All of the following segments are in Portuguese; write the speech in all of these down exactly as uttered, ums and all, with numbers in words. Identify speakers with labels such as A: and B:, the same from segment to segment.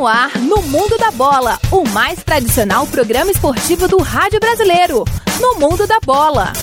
A: no ar, no Mundo da Bola, o mais tradicional programa esportivo do rádio brasileiro. No Mundo da Bola.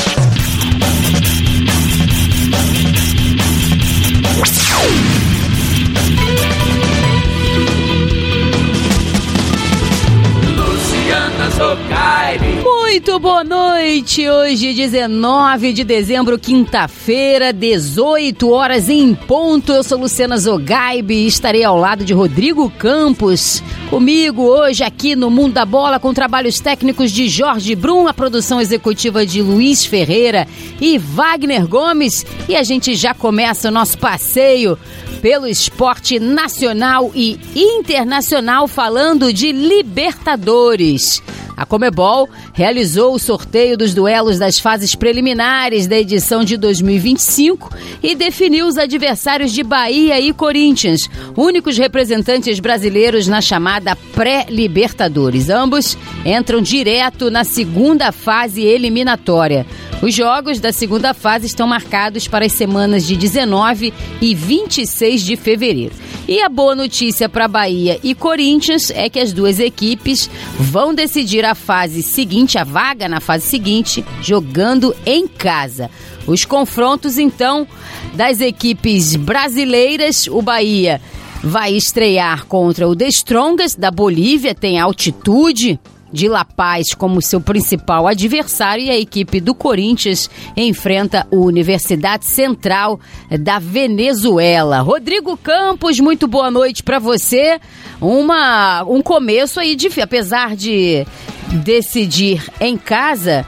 B: Luciana Zogaib.
C: Muito boa noite, hoje dezenove de dezembro, quinta-feira, dezoito horas em ponto. Eu sou Luciana Zogaib e estarei ao lado de Rodrigo Campos. Comigo hoje aqui no Mundo da Bola, com trabalhos técnicos de Jorge Brum, a produção executiva de Luiz Ferreira e Wagner Gomes. E a gente já começa o nosso passeio pelo esporte nacional e internacional, falando de Libertadores. A Conmebol realizou o sorteio dos duelos das fases preliminares da edição de dois mil e vinte e cinco e definiu os adversários de Bahia e Corinthians, únicos representantes brasileiros na chamada pré-Libertadores. Ambos entram direto na segunda fase eliminatória. Os jogos da segunda fase estão marcados para as semanas de dezenove e vinte e seis de fevereiro. E a boa notícia para Bahia e Corinthians é que as duas equipes vão decidir a fase seguinte, a vaga na fase seguinte, jogando em casa. Os confrontos, então, das equipes brasileiras, o Bahia vai estrear contra o The Strongest da Bolívia, tem altitude de La Paz como seu principal adversário, e a equipe do Corinthians enfrenta o Universidade Central da Venezuela. Rodrigo Campos, muito boa noite para você. Uma, um começo aí difícil, apesar de decidir em casa,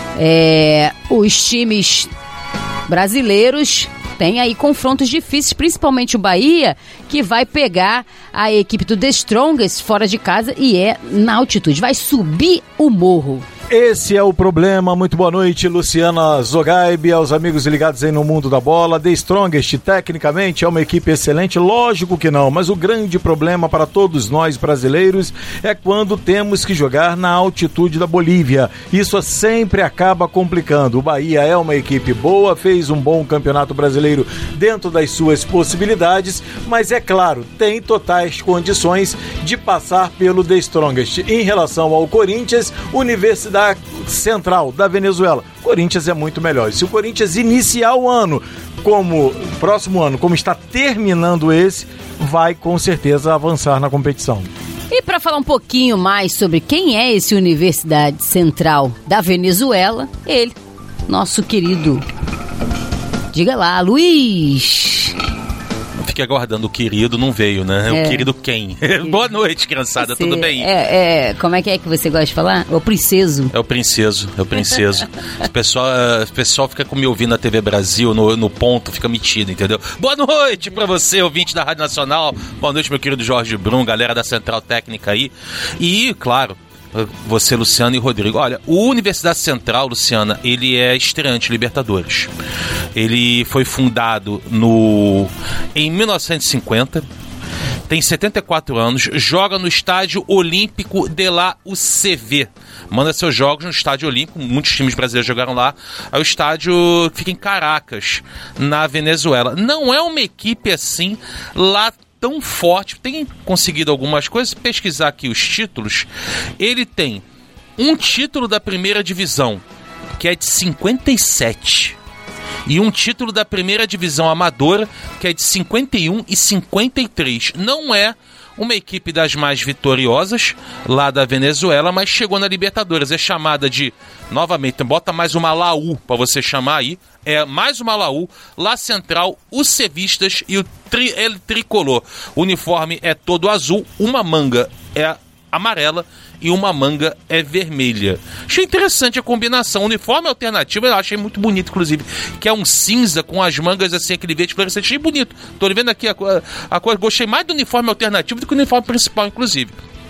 C: é, os times brasileiros tem aí confrontos difíceis, principalmente o Bahia, que vai pegar a equipe do The Strongest fora de casa e é na altitude, vai subir o morro.
D: Esse é o problema. Muito boa noite, Luciana Zogaib, aos amigos ligados aí no Mundo da Bola. The Strongest, tecnicamente, é uma equipe excelente, lógico que não, mas o grande problema para todos nós brasileiros é quando temos que jogar na altitude da Bolívia. Isso sempre acaba complicando. O Bahia é uma equipe boa, fez um bom campeonato brasileiro dentro das suas possibilidades, mas é claro, tem totais condições de passar pelo The Strongest. Em relação ao Corinthians, Universidade Central da Venezuela, Corinthians é muito melhor. Se o Corinthians iniciar o ano como próximo ano, como está terminando esse, vai com certeza avançar na competição.
C: E para falar um pouquinho mais sobre quem é esse Universidade Central da Venezuela, ele, nosso querido, diga lá, Luiz.
E: Fiquei aguardando, o querido não veio, né? É. O querido quem? Boa noite, criançada, você, tudo bem?
C: É, é, como é que é que você gosta de falar? O princeso.
E: É o princeso, é o princeso. O pessoal, o pessoal fica me ouvindo na T V Brasil, no, no ponto, fica metido, entendeu? Boa noite pra você, ouvinte da Rádio Nacional. Boa noite, meu querido Jorge Brum, galera da Central Técnica aí. E, claro, você, Luciana e Rodrigo. Olha, o Universidade Central, Luciana, ele é estreante Libertadores. Ele foi fundado no em mil novecentos e cinquenta, tem setenta e quatro anos, joga no Estádio Olímpico de la U C V. Manda seus jogos no Estádio Olímpico, muitos times brasileiros jogaram lá. É o estádio que fica em Caracas, na Venezuela. Não é uma equipe assim lá tão forte, tem conseguido algumas coisas. Pesquisar aqui os títulos, ele tem um título da primeira divisão, que é de cinquenta e sete, e um título da primeira divisão amadora, que é de cinquenta e um e cinquenta e três. Não é uma equipe das mais vitoriosas lá da Venezuela, mas chegou na Libertadores. É chamada de, novamente, bota mais uma Laú para você chamar aí, é mais uma Laú, La Central, os Cevistas e o tri, El Tricolor. O uniforme é todo azul, uma manga é amarela e uma manga é vermelha. Achei interessante a combinação. O uniforme alternativo eu achei muito bonito, inclusive, que é um cinza com as mangas assim, aquele verde fluorescente. Achei bonito. Tô vendo aqui a, a, a cor. Gostei mais do uniforme alternativo do que o uniforme principal, inclusive.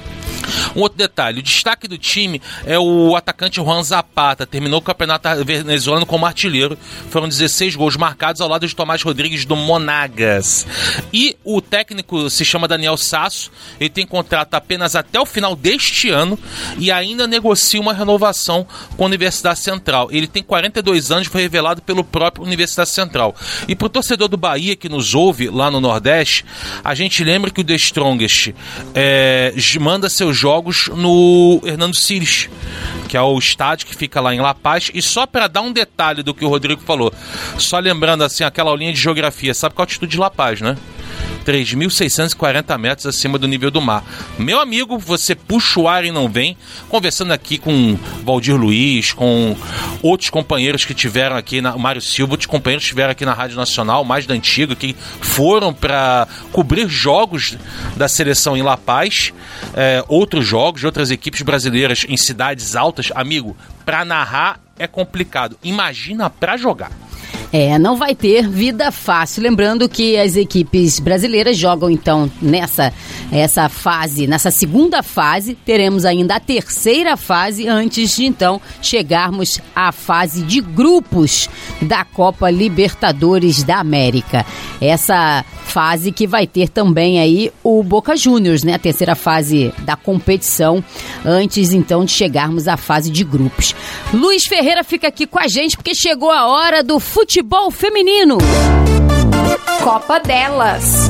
E: Um outro detalhe, o destaque do time é o atacante Juan Zapata, terminou o campeonato venezuelano como artilheiro, foram dezesseis gols marcados ao lado de Tomás Rodrigues do Monagas. E o técnico se chama Daniel Sasso, ele tem contrato apenas até o final deste ano e ainda negocia uma renovação com a Universidade Central. Ele tem quarenta e dois anos, foi revelado pelo próprio Universidade Central. E para o torcedor do Bahia que nos ouve lá no Nordeste, a gente lembra que o The Strongest é, manda seus jogos no Hernando Siles, que é o estádio que fica lá em La Paz. E só para dar um detalhe do que o Rodrigo falou, só lembrando assim aquela aulinha de geografia, sabe qual é a altitude de La Paz, né? três mil seiscentos e quarenta metros acima do nível do mar. Meu amigo, você puxa o ar e não vem. Conversando aqui com Valdir Luiz, com outros companheiros que tiveram aqui, na, Mário Silva, outros companheiros que tiveram aqui na Rádio Nacional, mais da antiga, que foram para cobrir jogos da seleção em La Paz, é, outros jogos de outras equipes brasileiras em cidades altas. Amigo, para narrar é complicado. Imagina para jogar.
C: É, não vai ter vida fácil. Lembrando que as equipes brasileiras jogam, então, nessa essa fase, nessa segunda fase, teremos ainda a terceira fase antes de, então, chegarmos à fase de grupos da Copa Libertadores da América. Essa fase que vai ter também aí o Boca Juniors, né? A terceira fase da competição, antes, então, de chegarmos à fase de grupos. Luiz Ferreira fica aqui com a gente porque chegou a hora do futebol feminino.
A: Copa delas.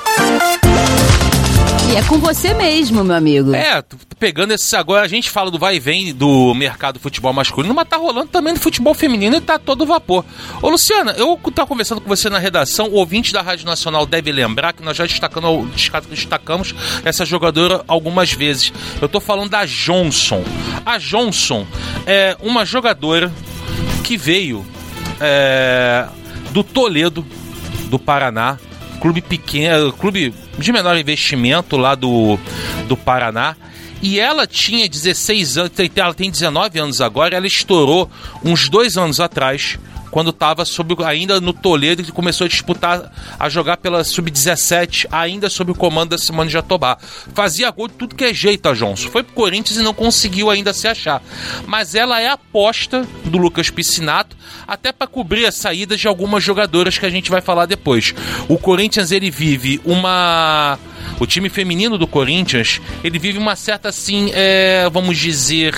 C: E é com você mesmo, meu amigo.
E: É, pegando esse agora, a gente fala do vai e vem do mercado do futebol masculino, mas tá rolando também do futebol feminino e tá todo vapor. Ô, Luciana, eu tava conversando com você na redação, o ouvinte da Rádio Nacional deve lembrar que nós já destacando, destacamos essa jogadora algumas vezes. Eu tô falando da Johnson. A Johnson é uma jogadora que veio é, do Toledo, do Paraná, clube pequeno, clube de menor investimento lá do, do Paraná. E ela tinha dezesseis anos, ela tem dezenove anos agora, ela estourou uns dois anos atrás, quando estava ainda no Toledo, que começou a disputar, a jogar pela sub dezessete, ainda sob o comando da Simone Jatobá. Fazia gol de tudo que é jeito a Johnson. Foi pro Corinthians e não conseguiu ainda se achar. Mas ela é a aposta do Lucas Piscinato, até para cobrir a saída de algumas jogadoras que a gente vai falar depois. O Corinthians, ele vive uma... O time feminino do Corinthians, ele vive uma certa, assim, é, vamos dizer...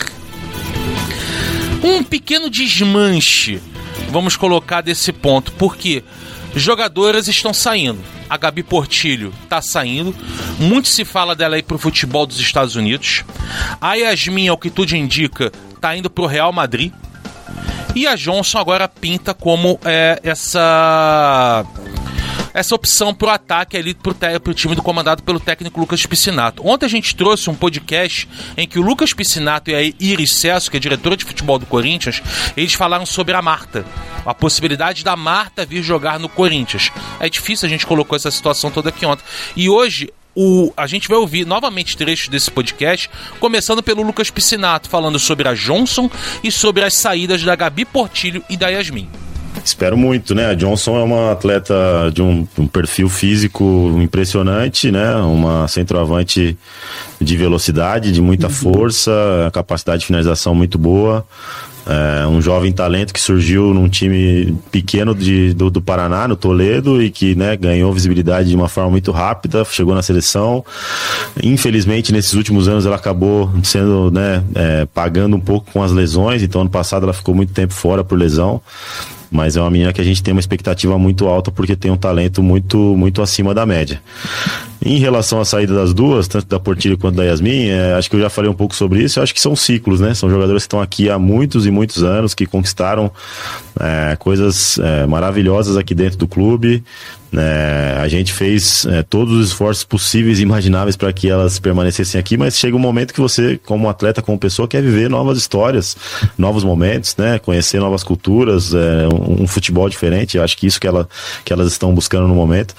E: um pequeno desmanche, vamos colocar desse ponto, porque jogadoras estão saindo. A Gabi Portilho está saindo, muito se fala dela aí pro futebol dos Estados Unidos. A Yasmin, ao que tudo indica, está indo pro Real Madrid. E a Johnson agora pinta como é, essa... essa opção pro ataque ali pro, te- pro time do comandado pelo técnico Lucas Piscinato. Ontem a gente trouxe um podcast em que o Lucas Piscinato e a Iris Cesso, que é diretora de futebol do Corinthians, eles falaram sobre a Marta, a possibilidade da Marta vir jogar no Corinthians. É difícil, a gente colocou essa situação toda aqui ontem. E hoje o, a gente vai ouvir novamente trechos desse podcast, começando pelo Lucas Piscinato, falando sobre a Johnson e sobre as saídas da Gabi Portilho e da Yasmin.
F: Espero muito, né? A Johnson é uma atleta de um, um perfil físico impressionante, né? Uma centroavante de velocidade, de muita força, capacidade de finalização muito boa. É um jovem talento que surgiu num time pequeno de, do, do Paraná, no Toledo, e que, né, ganhou visibilidade de uma forma muito rápida, chegou na seleção. Infelizmente, nesses últimos anos, ela acabou sendo, né, é, pagando um pouco com as lesões. Então, ano passado, ela ficou muito tempo fora por lesão. Mas é uma menina que a gente tem uma expectativa muito alta, porque tem um talento muito, muito acima da média. Em relação à saída das duas, tanto da Portilho quanto da Yasmin, é, acho que eu já falei um pouco sobre isso. Eu acho que são ciclos, né? São jogadores que estão aqui há muitos e muitos anos, que conquistaram é, coisas é, maravilhosas aqui dentro do clube. É, a gente fez é, todos os esforços possíveis e imagináveis para que elas permanecessem aqui, mas chega um momento que você, como atleta, como pessoa, quer viver novas histórias, novos momentos, né? Conhecer novas culturas, é, um, um futebol diferente. Eu acho que isso que, ela, que elas estão buscando no momento.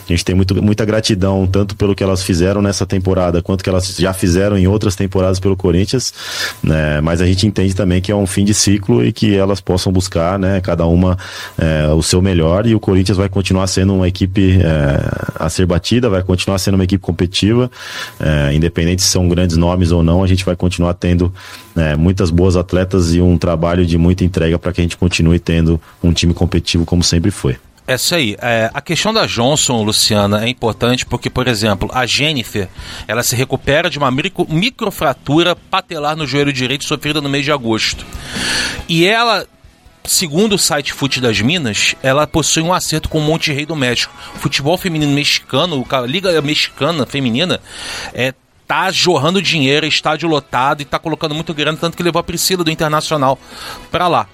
F: A gente tem muito, muita gratidão, tanto pelo que elas fizeram nessa temporada, quanto que elas já fizeram em outras temporadas pelo Corinthians, né? Mas a gente entende também que é um fim de ciclo e que elas possam buscar, né, cada uma é, o seu melhor, e o Corinthians vai continuar sendo uma equipe é, a ser batida, vai continuar sendo uma equipe competitiva, é, independente se são grandes nomes ou não, a gente vai continuar tendo é, muitas boas atletas e um trabalho de muita entrega para que a gente continue tendo um time competitivo como sempre foi.
E: É isso aí. É, a questão da Johnson, Luciana, é importante porque, por exemplo, a Jennifer, ela se recupera de uma micro, microfratura patelar no joelho direito sofrida no mês de agosto. E ela, segundo o site Fute das Minas, ela possui um acerto com o Monte Rei do México. O futebol feminino mexicano, a Liga Mexicana Feminina, é tá jorrando dinheiro, estádio lotado e tá colocando muito grana, tanto que levou a Priscila do Internacional para lá.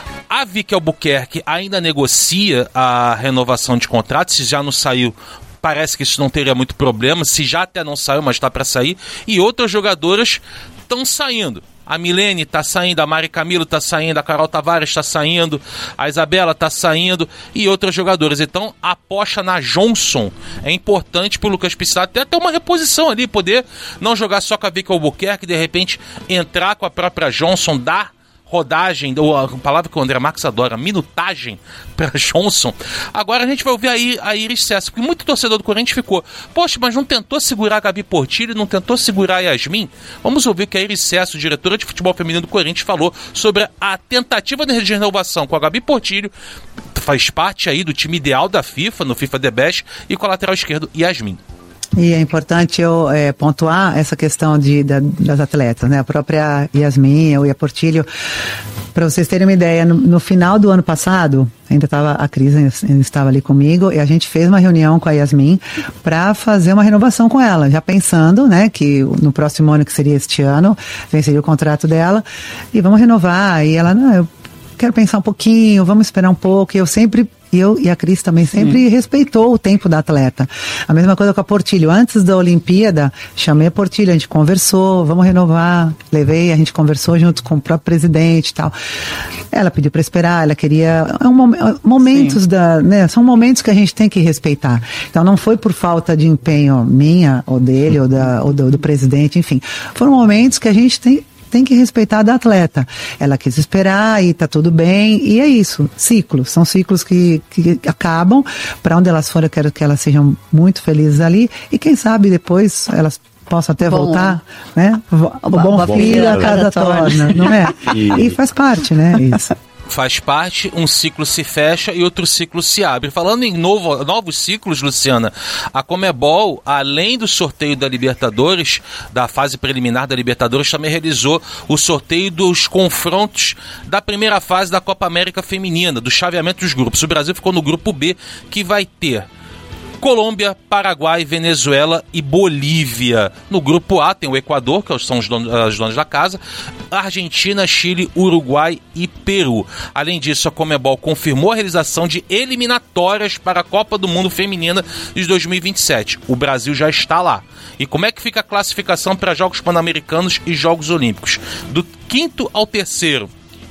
E: A Vicky Albuquerque ainda negocia a renovação de contrato, se já não saiu, parece que isso não teria muito problema, se já até não saiu, mas tá para sair, e outras jogadoras estão saindo. A Milene tá saindo, a Mari Camilo tá saindo, a Carol Tavares tá saindo, a Isabela tá saindo e outras jogadoras. Então, a aposta na Johnson é importante pro Lucas Pissarro até ter uma reposição ali, poder não jogar só com a Vicky Albuquerque, de repente entrar com a própria Johnson, dar rodagem, ou a palavra que o André Marques adora, minutagem para Johnson. Agora a gente vai ouvir aí a Iris Sessa, porque muito torcedor do Corinthians ficou, poxa, mas não tentou segurar a Gabi Portillo, não tentou segurar a Yasmin? Vamos ouvir o que a Iris Sessa, diretora de futebol feminino do Corinthians, falou sobre a tentativa de renovação com a Gabi Portillo, faz parte aí do time ideal da FIFA, no FIFA The Best, e com a lateral esquerdo Yasmin.
G: E é importante eu é, pontuar essa questão de, da, das atletas, né? A própria Yasmin, eu e a Portillo, para vocês terem uma ideia, no, no final do ano passado, ainda estava a Cris ainda estava ali comigo, e a gente fez uma reunião com a Yasmin para fazer uma renovação com ela, já pensando, né, que no próximo ano, que seria este ano, venceria o contrato dela, e vamos renovar. E ela, não, eu quero pensar um pouquinho, vamos esperar um pouco. E eu sempre E eu e a Cris também sempre Sim. respeitou o tempo da atleta. A mesma coisa com a Portillo. Antes da Olimpíada, chamei a Portillo, a gente conversou, vamos renovar. Levei, a gente conversou junto com o próprio presidente e tal. Ela pediu para esperar, ela queria... É um, momentos Sim. da... Né, são momentos que a gente tem que respeitar. Então não foi por falta de empenho minha, ou dele, ou, da, ou do, do presidente, enfim. Foram momentos que a gente tem... tem que respeitar da atleta. Ela quis esperar e tá tudo bem, e é isso, ciclos, são ciclos que, que acabam. Para onde elas forem, eu quero que elas sejam muito felizes ali, e quem sabe depois elas possam até bom, voltar, né? O bom, bom filho a casa torna, não é? E, e faz parte, né? Isso.
E: Faz parte, um ciclo se fecha e outro ciclo se abre. Falando em novo, novos ciclos, Luciana, a Conmebol, além do sorteio da Libertadores, da fase preliminar da Libertadores, também realizou o sorteio dos confrontos da primeira fase da Copa América Feminina, do chaveamento dos grupos. O Brasil ficou no grupo B, que vai ter Colômbia, Paraguai, Venezuela e Bolívia. No grupo A tem o Equador, que são os donos, as donas da casa, Argentina, Chile, Uruguai e Peru. Além disso, a Conmebol confirmou a realização de eliminatórias para a Copa do Mundo Feminina de dois mil e vinte e sete. O Brasil já está lá. E como é que fica a classificação para Jogos Pan-Americanos e Jogos Olímpicos? Do quinto ao terceiro.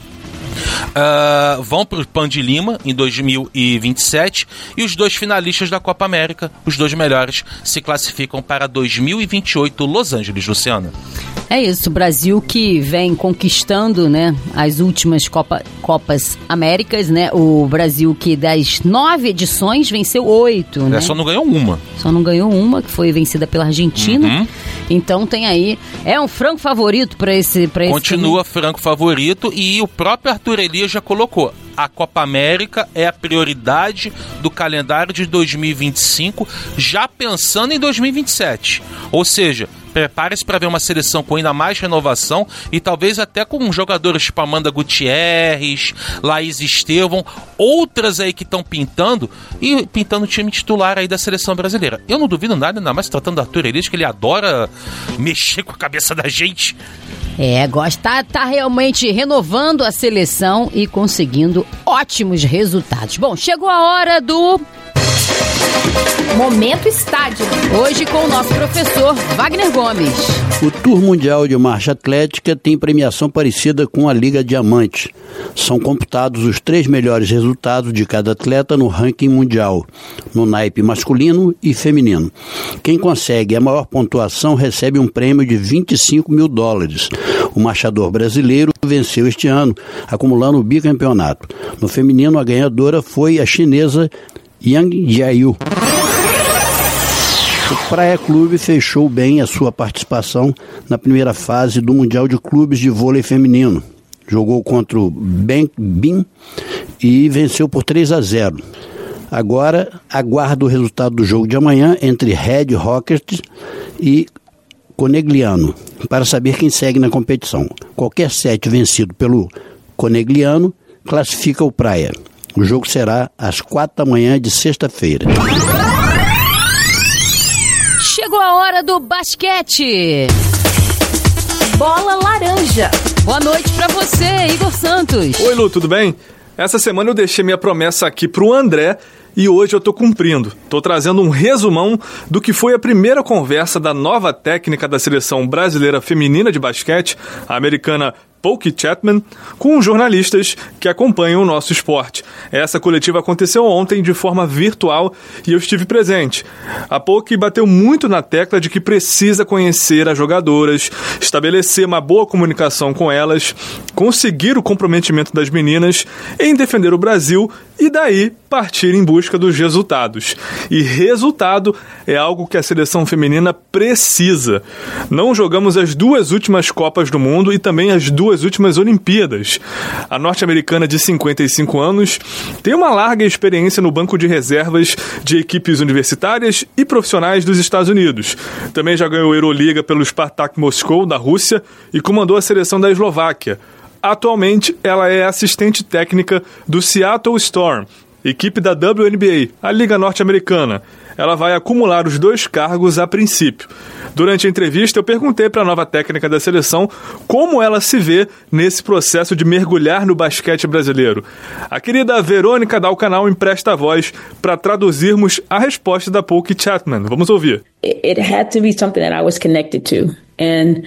E: Uh, vão para o Pan de Lima em dois mil e vinte e sete, e os dois finalistas da Copa América, os dois melhores, se classificam para dois mil e vinte e oito Los Angeles, Luciana.
C: É isso, o Brasil que vem conquistando, né, as últimas Copa, Copas Américas, né? O Brasil que das nove edições venceu oito, né?
E: É, só não ganhou uma.
C: Só não ganhou uma, que foi vencida pela Argentina. Uhum. Então tem aí, é um franco favorito para esse, pra esse
E: Continua time. Franco favorito, e o próprio Arthur Elias já colocou: a Copa América é a prioridade do calendário de dois mil e vinte e cinco, já pensando em dois mil e vinte e sete. Ou seja, prepare-se para ver uma seleção com ainda mais renovação, e talvez até com jogadores tipo Amanda Gutierrez, Laís Estevão, outras aí que estão pintando, e pintando o time titular aí da seleção brasileira. Eu não duvido nada, ainda mais tratando do Arthur Elias, que ele adora mexer com a cabeça da gente.
C: É, gosta, tá realmente renovando a seleção e conseguindo ótimos resultados. Bom, chegou a hora do...
A: Momento Estádio.
C: Hoje com o nosso professor Wagner Gomes.
H: O Tour Mundial de Marcha Atlética tem premiação parecida com a Liga Diamante. São computados os três melhores resultados de cada atleta no ranking mundial, no naipe masculino e feminino. Quem consegue a maior pontuação recebe um prêmio de vinte e cinco mil dólares. O marchador brasileiro venceu este ano, acumulando o bicampeonato. No feminino, a ganhadora foi a chinesa Yang Jiayu. O Praia Clube fechou bem a sua participação na primeira fase do Mundial de Clubes de Vôlei Feminino. Jogou contra o Bin e venceu por três a zero. Agora aguarda o resultado do jogo de amanhã entre Red Rockets e Conegliano para saber quem segue na competição. Qualquer set vencido pelo Conegliano classifica o Praia. O jogo será às quatro da manhã de sexta-feira.
C: Chegou a hora do basquete.
A: Bola Laranja.
C: Boa noite pra você, Igor Santos.
I: Oi, Lu, tudo bem? Essa semana eu deixei minha promessa aqui pro André e hoje eu tô cumprindo. Tô trazendo um resumão do que foi a primeira conversa da nova técnica da seleção brasileira feminina de basquete, a americana Polky Chatman, com jornalistas que acompanham o nosso esporte. Essa coletiva aconteceu ontem de forma virtual e eu estive presente. A Polky bateu muito na tecla de que precisa conhecer as jogadoras, estabelecer uma boa comunicação com elas, conseguir o comprometimento das meninas em defender o Brasil e daí partir em busca dos resultados. E resultado é algo que a seleção feminina precisa. Não jogamos as duas últimas Copas do Mundo e também as duas as últimas Olimpíadas. A norte-americana de cinquenta e cinco anos tem uma larga experiência no banco de reservas de equipes universitárias e profissionais dos Estados Unidos. Também já ganhou a Euroliga pelo Spartak Moscou, da Rússia, e comandou a seleção da Eslováquia. Atualmente, ela é assistente técnica do Seattle Storm, equipe da W N B A, a Liga Norte-Americana. Ela vai acumular os dois cargos a princípio. Durante a entrevista, eu perguntei para a nova técnica da seleção como ela se vê nesse processo de mergulhar no basquete brasileiro. A querida Verônica Dal Canal empresta a voz para traduzirmos a resposta da Polky Chatman. Vamos ouvir.
J: It had to be something that I was connected to. And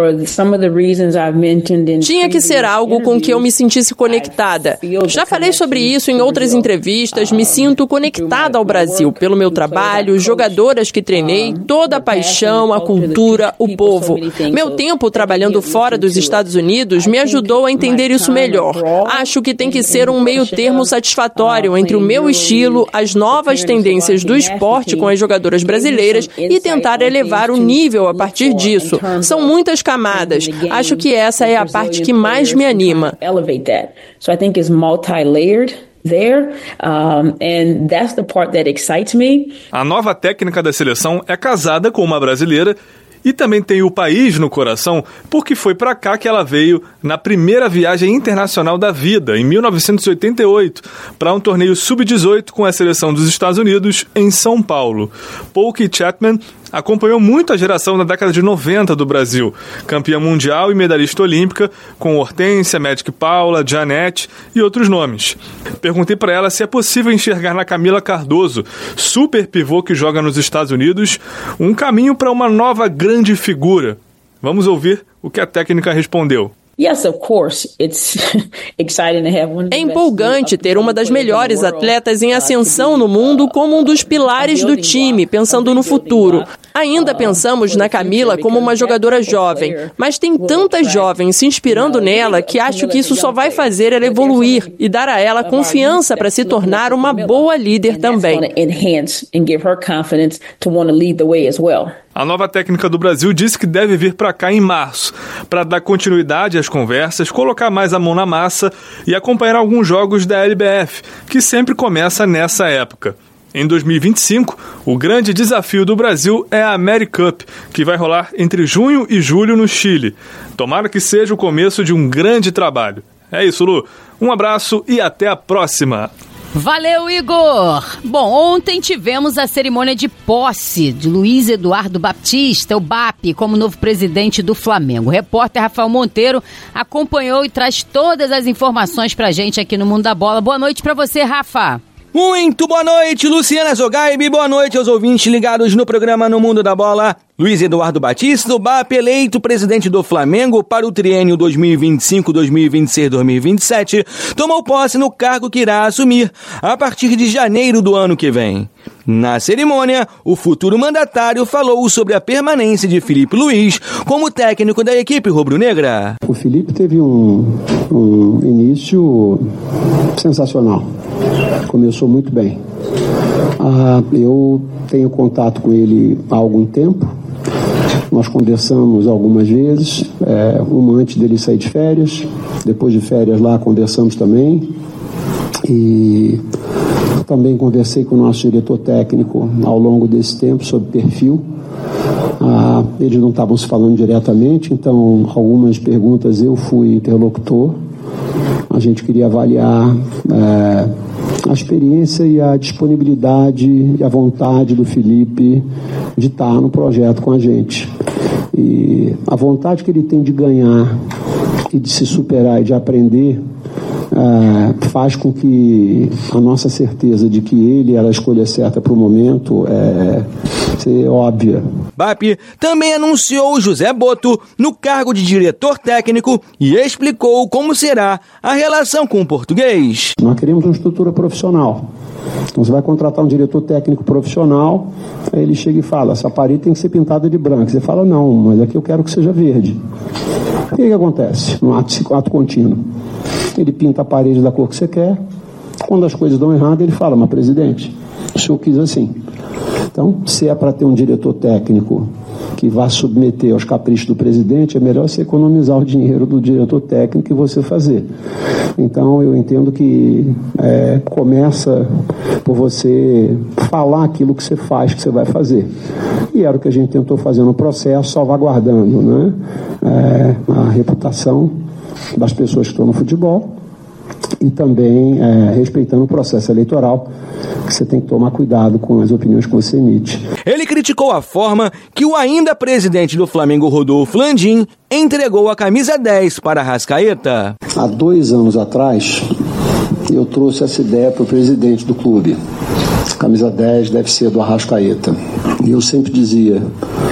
K: tinha que ser algo com que eu me sentisse conectada. Já falei sobre isso em outras entrevistas, me sinto conectada ao Brasil, pelo meu trabalho, jogadoras que treinei, toda a paixão, a cultura, o povo. Meu tempo trabalhando fora dos Estados Unidos me ajudou a entender isso melhor. Acho que tem que ser um meio termo satisfatório entre o meu estilo, as novas tendências do esporte com as jogadoras brasileiras e tentar elevar o nível a partir disso. São muitas camadas. Acho que essa é a parte que mais me anima.
J: So I think it's multi-layered there, um, and that's the part that excites me.
I: A nova técnica da seleção é casada com uma brasileira e também tem o país no coração, porque foi para cá que ela veio na primeira viagem internacional da vida, em mil novecentos e oitenta e oito, para um torneio sub dezoito com a seleção dos Estados Unidos em São Paulo. Polky Chatman acompanhou muito a geração da década de noventa do Brasil, campeã mundial e medalhista olímpica, com Hortência, Magic Paula, Janete e outros nomes. Perguntei para ela se é possível enxergar na Camila Cardoso, super pivô que joga nos Estados Unidos, um caminho para uma nova grande figura. Vamos ouvir o que a técnica respondeu.
K: É empolgante ter uma das melhores atletas em ascensão no mundo como um dos pilares do time, pensando no futuro. Ainda pensamos na Camila como uma jogadora jovem, mas tem tantas jovens se inspirando nela que acho que isso só vai fazer ela evoluir e dar a ela confiança para se tornar uma boa líder também.
I: A nova técnica do Brasil disse que deve vir para cá em março, para dar continuidade às conversas, colocar mais a mão na massa e acompanhar alguns jogos da L B F, que sempre começa nessa época. Em dois mil e vinte e cinco, o grande desafio do Brasil é a AmeriCup, que vai rolar entre junho e julho no Chile. Tomara que seja o começo de um grande trabalho. É isso, Lu. Um abraço e até a próxima.
C: Valeu, Igor! Bom, ontem tivemos a cerimônia de posse de Luiz Eduardo Baptista, o B A P, como novo presidente do Flamengo. O repórter Rafael Monteiro acompanhou e traz todas as informações pra gente aqui no Mundo da Bola. Boa noite pra você, Rafa!
L: Muito boa noite, Luciana Zogaibe, boa noite aos ouvintes ligados no programa No Mundo da Bola. Luiz Eduardo Batista, o B A P, eleito presidente do Flamengo para o triênio dois mil e vinte e cinco, dois mil e vinte e seis, dois mil e vinte e sete, tomou posse no cargo que irá assumir a partir de janeiro do ano que vem. Na cerimônia, o futuro mandatário falou sobre a permanência de Felipe Luiz como técnico da equipe rubro-negra.
M: O Felipe teve um, um início sensacional, começou muito bem. Ah, eu tenho contato com ele há algum tempo, nós conversamos algumas vezes, é, uma antes dele sair de férias, depois de férias lá conversamos também, e também conversei com o nosso diretor técnico ao longo desse tempo sobre perfil. Ah, eles não estavam se falando diretamente, então algumas perguntas eu fui interlocutor. A gente queria avaliar é, a experiência e a disponibilidade e a vontade do Felipe de estar no projeto com a gente. E a vontade que ele tem de ganhar e de se superar e de aprender é, faz com que a nossa certeza de que ele era a escolha certa para o momento é, ser óbvia.
L: B A P também anunciou José Boto no cargo de diretor técnico e explicou como será a relação com o português.
M: Nós queremos uma estrutura profissional. Então você vai contratar um diretor técnico profissional, aí ele chega e fala, essa parede tem que ser pintada de branco. Você fala, não, mas aqui eu quero que seja verde. O que, que acontece no ato, ato contínuo? Ele pinta a parede da cor que você quer. Quando as coisas dão errado, ele fala, mas presidente, o senhor quis assim. Então, se é para ter um diretor técnico que vá submeter aos caprichos do presidente, é melhor você economizar o dinheiro do diretor técnico e você fazer. Então, eu entendo que é, começa por você falar aquilo que você faz, que você vai fazer. E era o que a gente tentou fazer no processo, salvaguardando, né, é, a reputação das pessoas que estão no futebol e também é, respeitando o processo eleitoral, que você tem que tomar cuidado com as opiniões que você emite.
L: Ele criticou a forma que o ainda presidente do Flamengo, Rodolfo Landim, entregou a camisa dez para Arrascaeta.
M: Há dois anos atrás, eu trouxe essa ideia para o presidente do clube. A camisa dez deve ser do Arrascaeta. E eu sempre dizia,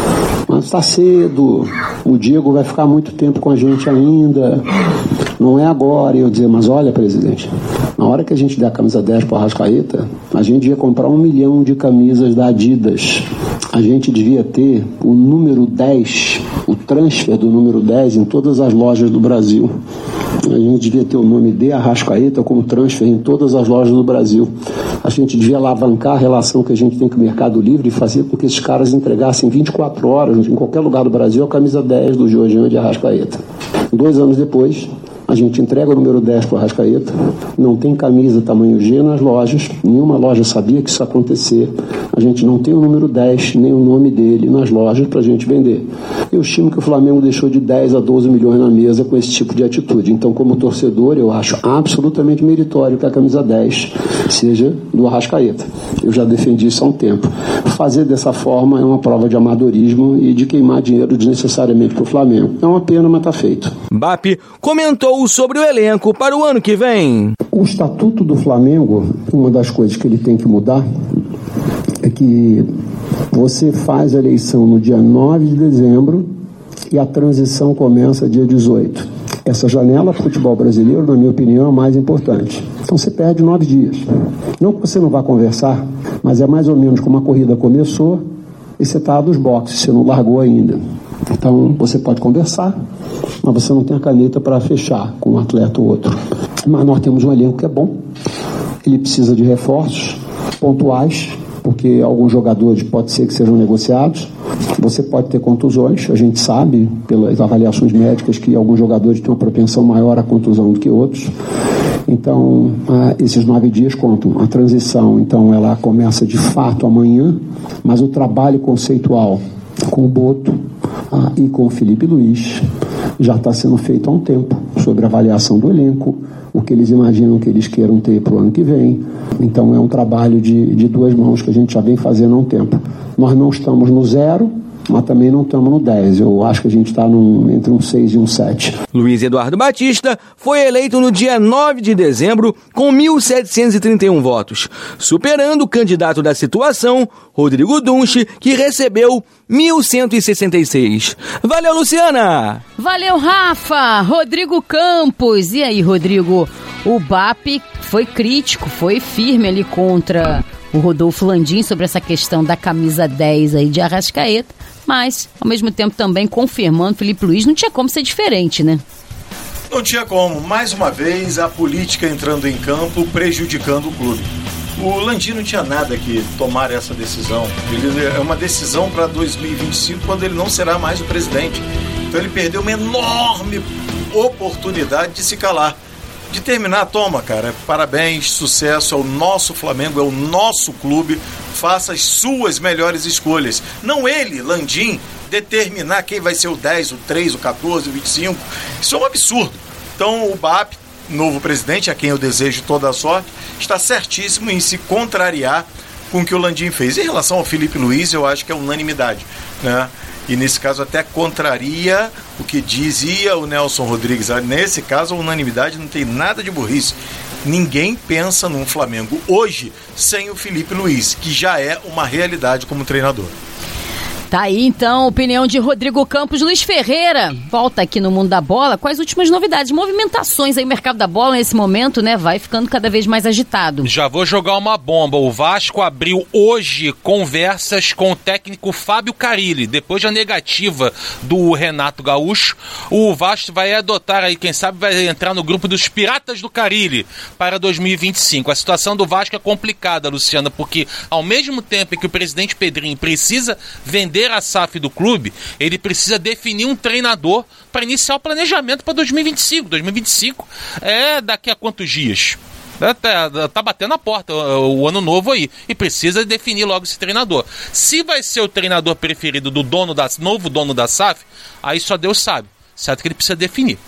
M: mas está cedo, o Diego vai ficar muito tempo com a gente ainda, não é agora. E eu dizia, mas olha, presidente, na hora que a gente der a camisa dez para o Arrascaeta, a gente ia comprar um milhão de camisas da Adidas. A gente devia ter o número dez, o transfer do número dez em todas as lojas do Brasil. A gente devia ter o nome de Arrascaeta como transfer em todas as lojas do Brasil. A gente devia alavancar a relação que a gente tem com o Mercado Livre e fazer com que esses caras entregassem vinte e quatro horas, em qualquer lugar do Brasil, a camisa dez do Jorginho de Arrascaeta. Dois anos depois, a gente entrega o número dez para o Arrascaeta, não tem camisa tamanho G nas lojas, nenhuma loja sabia que isso ia acontecer, a gente não tem o número dez, nem o nome dele nas lojas para a gente vender. Eu estimo que o Flamengo deixou de dez a doze milhões na mesa com esse tipo de atitude. Então, como torcedor, eu acho absolutamente meritório que a camisa dez seja do Arrascaeta. Eu já defendi isso há um tempo. Fazer dessa forma é uma prova de amadorismo e de queimar dinheiro desnecessariamente para o Flamengo. É uma pena, mas está feito.
L: B A P comentou sobre o elenco para o ano que vem.
M: O estatuto do Flamengo, uma das coisas que ele tem que mudar é que você faz a eleição no dia nove de dezembro e a transição começa dia dezoito. Essa janela futebol brasileiro, na minha opinião, é a mais importante. Então você perde nove dias. Não que você não vá conversar, mas é mais ou menos como a corrida começou e você está dos boxes, você não largou ainda. Então você pode conversar, mas você não tem a caneta para fechar com um atleta ou outro. Mas nós temos um elenco que é bom, ele precisa de reforços pontuais, porque alguns jogadores pode ser que sejam negociados. Você pode ter contusões, a gente sabe pelas avaliações médicas que alguns jogadores têm uma propensão maior à contusão do que outros. Então, ah, esses nove dias contam. A transição, então, ela começa de fato amanhã, mas o trabalho conceitual com o Boto ah, e com o Felipe Luiz já está sendo feito há um tempo, sobre a avaliação do elenco, o que eles imaginam que eles queiram ter para o ano que vem. Então é um trabalho de, de duas mãos que a gente já vem fazendo há um tempo. Nós não estamos no zero, mas também não estamos no dez. Eu acho que a gente está entre um seis e um sete.
L: Luiz Eduardo Batista foi eleito no dia nove de dezembro com mil setecentos e trinta e um votos, superando o candidato da situação, Rodrigo Dunche, que recebeu mil cento e sessenta e seis. Valeu, Luciana!
C: Valeu, Rafa! Rodrigo Campos. E aí, Rodrigo? O B A P foi crítico, foi firme ali contra o Rodolfo Landim sobre essa questão da camisa dez aí de Arrascaeta, mas, ao mesmo tempo, também confirmando Felipe Luiz, não tinha como ser diferente, né?
D: Não tinha como. Mais uma vez, a política entrando em campo, prejudicando o clube. O Landim não tinha nada que tomar essa decisão. Ele, é uma decisão para dois mil e vinte e cinco, quando ele não será mais o presidente. Então ele perdeu uma enorme oportunidade de se calar. De terminar, toma, cara, parabéns, sucesso, é o nosso Flamengo, é o nosso clube, faça as suas melhores escolhas. Não ele, Landim, determinar quem vai ser o dez, o três, o catorze, o vinte e cinco, isso é um absurdo. Então o B A P, novo presidente, a quem eu desejo toda a sorte, está certíssimo em se contrariar com o que o Landim fez. Em relação ao Felipe Luiz, eu acho que é unanimidade, né? E nesse caso até contraria o que dizia o Nelson Rodrigues. Nesse caso, a unanimidade não tem nada de burrice. Ninguém pensa num Flamengo hoje sem o Felipe Luiz, que já é uma realidade como treinador.
C: Tá aí, então, opinião de Rodrigo Campos. Luiz Ferreira, volta aqui no Mundo da Bola. Quais as últimas novidades, movimentações aí no mercado da bola nesse momento, né? Vai ficando cada vez mais agitado.
E: Já vou jogar uma bomba. O Vasco abriu hoje conversas com o técnico Fábio Carille. Depois da negativa do Renato Gaúcho, o Vasco vai adotar aí, quem sabe vai entrar no grupo dos Piratas do Carille para dois mil e vinte e cinco. A situação do Vasco é complicada, Luciana, porque ao mesmo tempo em que o presidente Pedrinho precisa vender a S A F do clube, ele precisa definir um treinador para iniciar o planejamento para dois mil e vinte e cinco. dois mil e vinte e cinco é daqui a quantos dias? Tá, tá batendo a porta o, o ano novo aí, e precisa definir logo esse treinador. Se vai ser o treinador preferido do dono da, novo dono da S A F, aí só Deus sabe. Certo que ele precisa definir.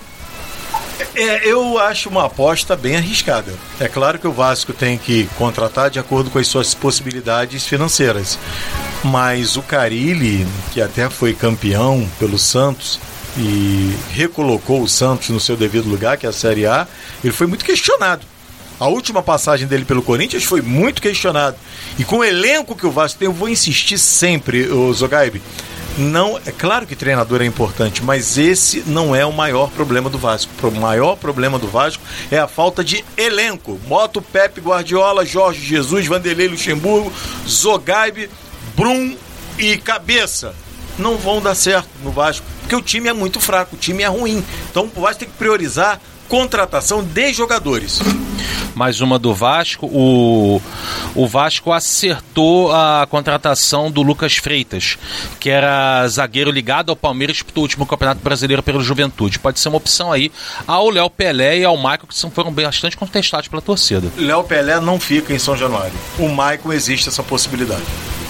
D: É, eu acho uma aposta bem arriscada. É claro que o Vasco tem que contratar de acordo com as suas possibilidades financeiras. Mas o Carille, que até foi campeão pelo Santos e recolocou o Santos no seu devido lugar, que é a Série A, ele foi muito questionado. A última passagem dele pelo Corinthians foi muito questionado. E com o elenco que o Vasco tem, eu vou insistir sempre, o Zogaibe, não, é claro que treinador é importante, mas esse não é o maior problema do Vasco. O maior problema do Vasco é a falta de elenco. Moto, Pepe, Guardiola, Jorge Jesus, Vanderlei Luxemburgo, Zogaibe, Brum e Cabeça. Não vão dar certo no Vasco, porque o time é muito fraco, o time é ruim. Então o Vasco tem que priorizar contratação de jogadores.
E: Mais uma do Vasco. O, o Vasco acertou a contratação do Lucas Freitas, que era zagueiro ligado ao Palmeiras, disputou o último Campeonato Brasileiro pelo Juventude. Pode ser uma opção aí ao Léo Pelé e ao Maicon, que são, foram bastante contestados pela torcida.
D: Léo Pelé não fica em São Januário. O Maicon existe essa possibilidade.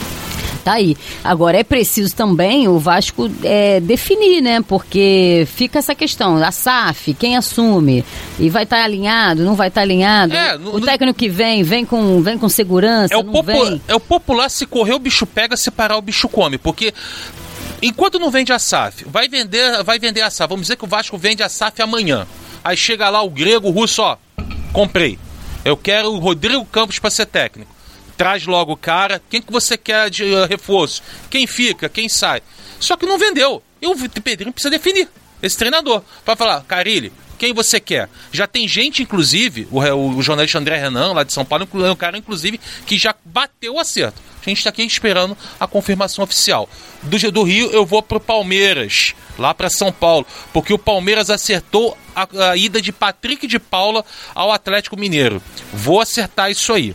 C: Tá aí. Agora é preciso também o Vasco é, definir, né? Porque fica essa questão, a S A F, quem assume? E vai estar tá alinhado, não vai estar tá alinhado? É, no, o técnico que vem, vem com, vem com segurança,
E: é o
C: não
E: popu-
C: vem?
E: É o popular, se correr o bicho pega, se parar o bicho come. Porque enquanto não vende a S A F, vai vender, vai vender a S A F. Vamos dizer que o Vasco vende a S A F amanhã. Aí chega lá o grego, o russo, ó, comprei. Eu quero o Rodrigo Campos para ser técnico. Traz logo o cara, quem que você quer de uh, reforço? Quem fica, quem sai? Só que não vendeu. E o Pedrinho precisa definir esse treinador. Para falar, Carille, quem você quer? Já tem gente, inclusive, o, o jornalista André Renan, lá de São Paulo, é um cara, inclusive, que já bateu o acerto. A gente está aqui esperando a confirmação oficial. Do, do Rio, eu vou pro Palmeiras, lá para São Paulo, porque o Palmeiras acertou a, a ida de Patrick de Paula ao Atlético Mineiro. Vou acertar isso aí.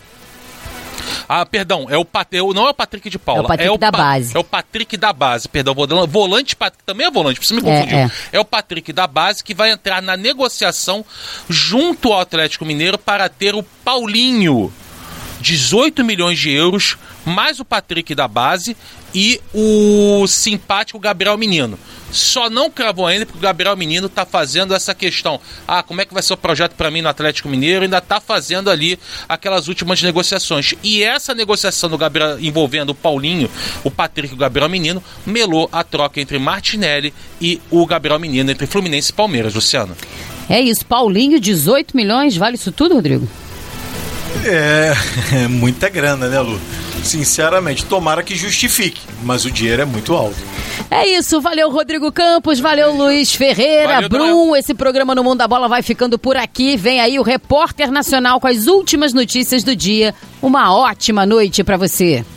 E: Ah, perdão, é o, não é o Patrick de Paula.
C: É o Patrick
E: é o
C: da
E: pa,
C: base.
E: É o Patrick da base, perdão. Volante, também é volante, você me confundiu. É, é. é o Patrick da base que vai entrar na negociação junto ao Atlético Mineiro para ter o Paulinho. dezoito milhões de euros, mais o Patrick da base e o simpático Gabriel Menino. Só não cravou ainda porque o Gabriel Menino tá fazendo essa questão. Ah, como é que vai ser o projeto para mim no Atlético Mineiro? Ainda tá fazendo ali aquelas últimas negociações. E essa negociação do Gabriel envolvendo o Paulinho, o Patrick e o Gabriel Menino, melou a troca entre Martinelli e o Gabriel Menino, entre Fluminense e Palmeiras, Luciano.
C: É isso, Paulinho, dezoito milhões, vale isso tudo, Rodrigo?
D: É, é muita grana, né, Lu? Sinceramente, tomara que justifique, mas o dinheiro é muito alto.
C: É isso, valeu Rodrigo Campos, valeu Luiz Ferreira, valeu, Brum, também. Esse programa no Mundo da Bola vai ficando por aqui, vem aí o Repórter Nacional com as últimas notícias do dia. Uma ótima noite pra você.